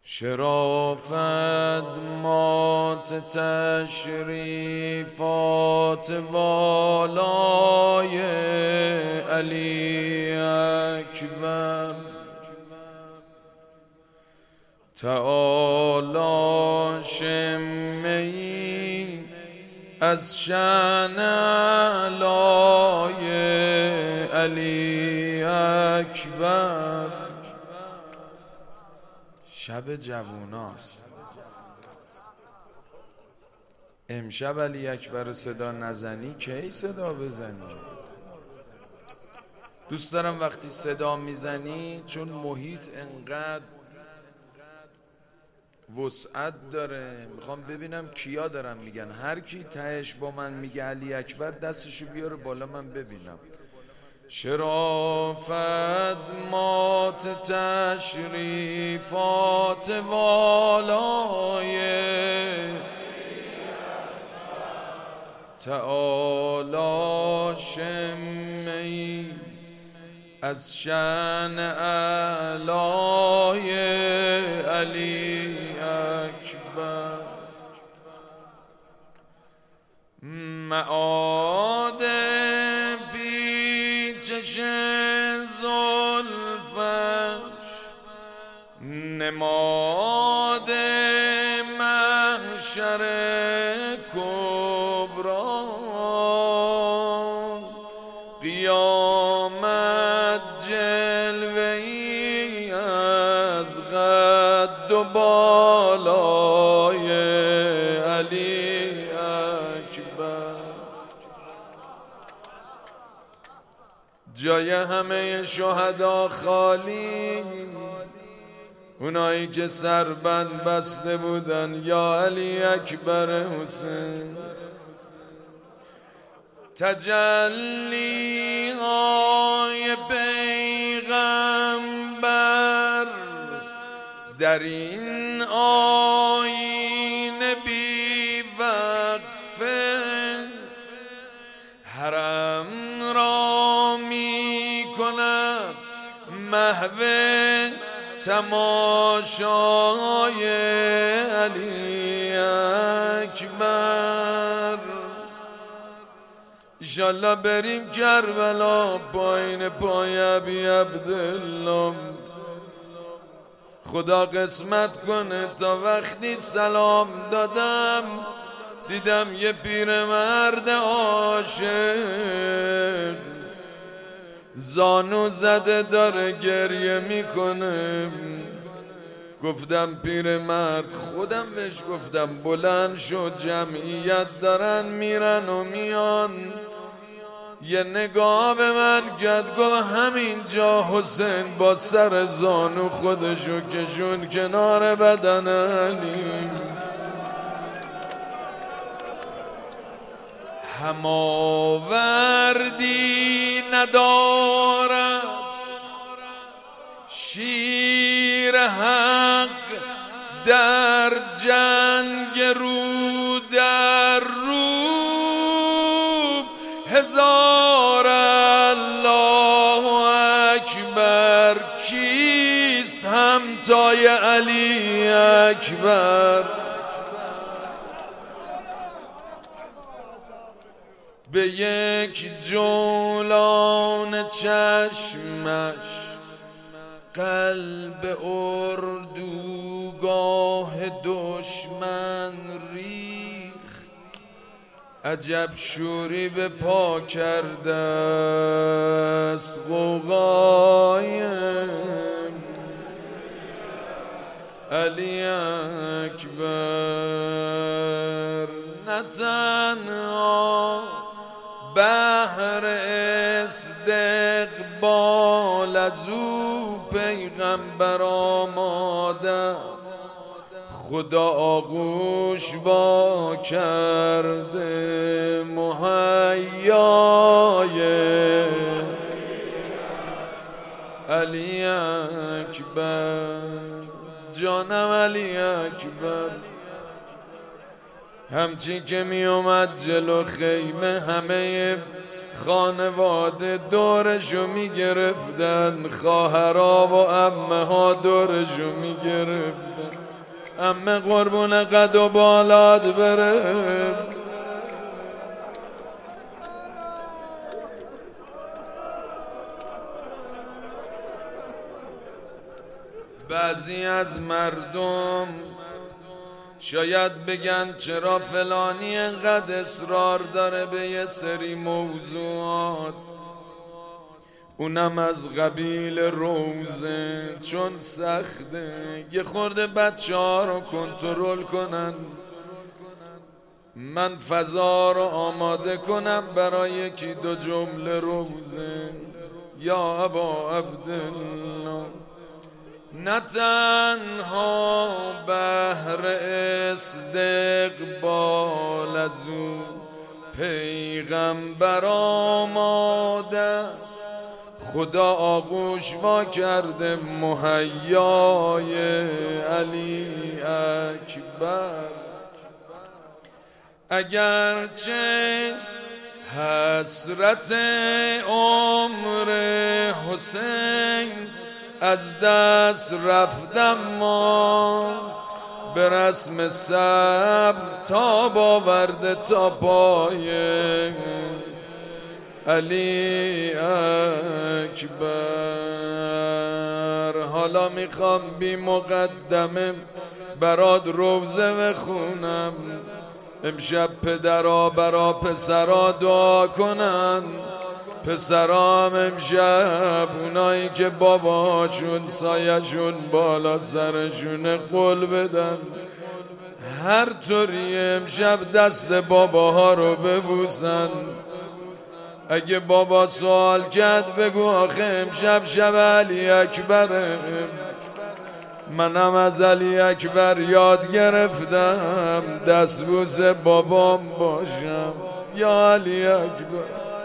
شرافت مات تشریفات والای علی اکبر، تعالی شمه‌ای از شأن علای علی اکبر. شب جووناست. امشب علی اکبر صدا نزنی کی صدا بزنی؟ دوست دارم وقتی صدا میزنی، چون محیط انقدر وسعت داره، میخوام ببینم کیا دارم میگن. هر کی تهش با من میگه علی اکبر دستشو بیاره بالا من ببینم. شرافت مات تشریفات والای تعالی شمه‌ای از شأن علای علی اکبر. معاد پیچش زلفش، نماد محشر کبری، قیامت جلوه‌ای از قد و بالای علی اکبر. جای همه شهدا خالی، اونایی که سربند بسته بودن یا علی اکبر حسین. تجلی های پیغمبر در این آیین بی وقفه، حرم را می کند محو تماشای علی اکبر. ایشالله بریم کربلا پایین پای ابی عبدالله. خدا قسمت کنه تا وقتی سلام دادم دیدم یه پیرمرد عاشق زانو زده داره گریه میکنه. گفتم پیرمرد، خودم بهش گفتم بلند شد، جمعیت دارن میرن و میان. یه نگاه به من کرد، گفت همینجا حسین با سر زانو خودشو کشون کنار بدن علی. هماوردی ندارد شیر حق در جنگ رو در رو. هزار الله اکبر، کیست همتای علی اکبر؟ به یک جولان چشمش قلب اردوگاه دشمن ریخت. عجب شوری به پا کرده است غوغای علی اکبر. نه تنها بهر استقبال از او پیغمبر آماده است، خدا آغوش با کرده مهیای علی اکبر. جانم علی اکبر. همچین که می اومد جلو خیمه همه خانواده دورشو میگرفتن، خواهرها و عمه ها دورشو میگرفتن. عمه قربون قد و بالات بره. بعضی از مردم شاید بگن چرا فلانی انقدر اصرار داره به یه سری موضوعات، اونم از قبیل روزه، چون سخته یه خورده بچه ها رو کنترل کنن. من فضا رو آماده کنم برای یکی دو جمله روزه. یا ابا عبدالله، نه تنها بهر استقبال از او پیغمبر آماده است، خدا آغوش وا کرده مهیای علی اکبر. اگرچه حسرت عمر حسین از دست رفتم، ما به رسم صبر تاب آورده تا پای علی اکبر. حالا میخوام بی مقدمه برات روزه بخونم، امشب پدرها برا پسرها دعا کنن. پسرام امشب اونایی که باباشون سایشون بالا سرشون قول بدن، هر طوری امشب دست باباها رو ببوسن. اگه بابا سوال کرد بگو آخه امشب شب علی اکبره، منم از علی اکبر یاد گرفتم دستبوس بابام باشم. یا علی اکبر،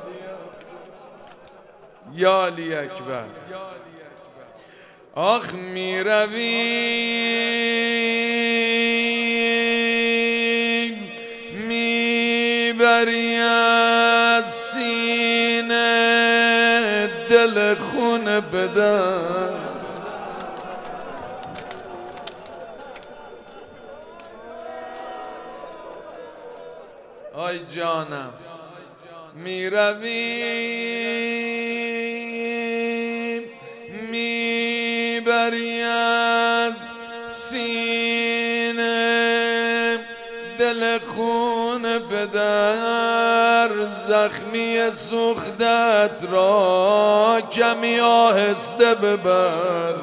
یا علی اکبر. آخ میرویم میبری از سینه دل خون بدن، آی جانم. میرویم میبری از سینه دل خون بدر، زخمی سوختت را کمی آهسته ببر.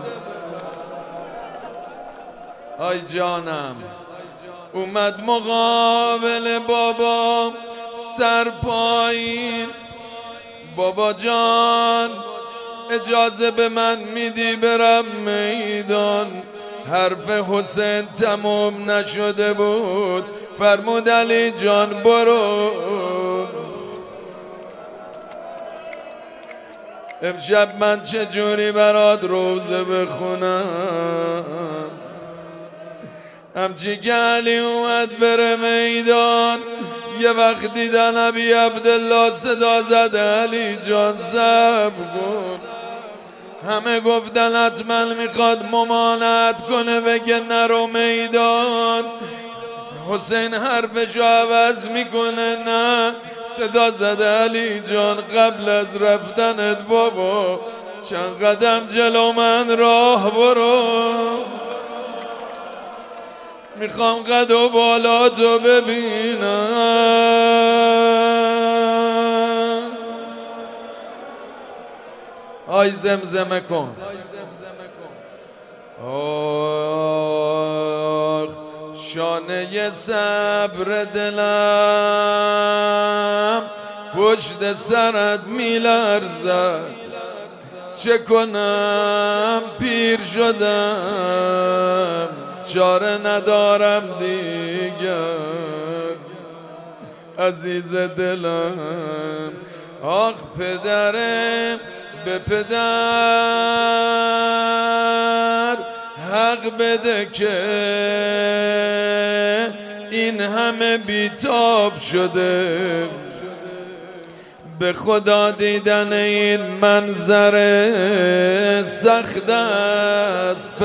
آی جانم. اومد مقابل بابا سر پایین، بابا جان اجازه به من میدی برم میدان؟ حرف حسین تموم نشده بود، فرمود علی جان برو. امشب من چجوری برات روزه بخونم؟ همچی که علی اومد بره میدان، یه وقت دیدن ابی عبدالله صدا زده علی جان صبر کن. همه گفتن حتما میخواد ممانعت کنه بگه نرو میدان. حسین حرفشو عوض میکنه، نه صدا زده علی جان قبل از رفتنت بابا چند قدم جلو من راه برو، میخوام قد و بالاتو ببینم. آی زمزمه کن. آخ شانه صبر دلم پشت سرت میلرزد، چه کنم پیر شدم چاره ندارم دیگر عزیز دلم. آخ پدرم به پدر حق بده که این همه بیتاب شده، به خدا دیدن این منظر سخت است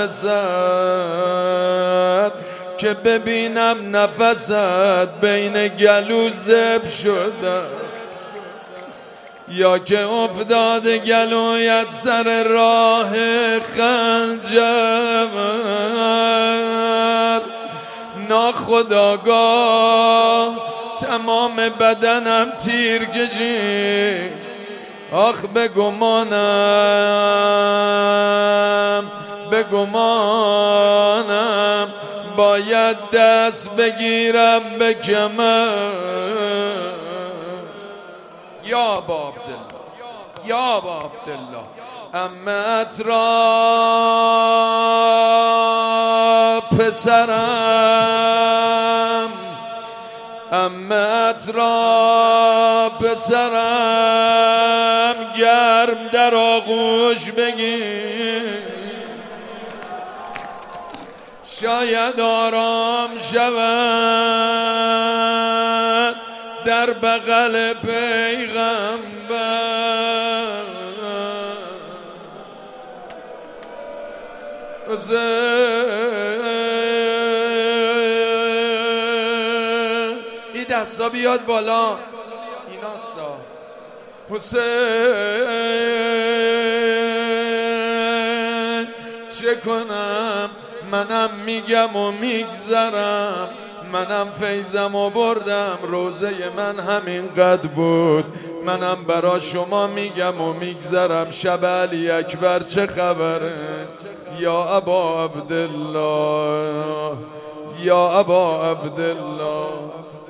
پسر، که ببینم نفست بین گلو زب شده، یا که افتاده گلویت سر راه خنجر. ناخودآگاه تمام بدنم تیر کشید، آخ بگمانم باید دست بگیرم به کمر. یا با عبدالله، یا با عبدالله، عمت را پسرم، عمت را پسرم، گرم در آغوش بگیر، شاید آرام شود در بغل پیغمبر. این دستا بیاد بالا، ایناستا. حسین چه کنم؟ منم میگم و میگذرم، منم فیضم و بردم، روزه من همین قد بود، منم برا شما میگم و میگذرم. شب علی اکبر چه خبره؟ یا ابا عبدالله، یا ابا عبدالله.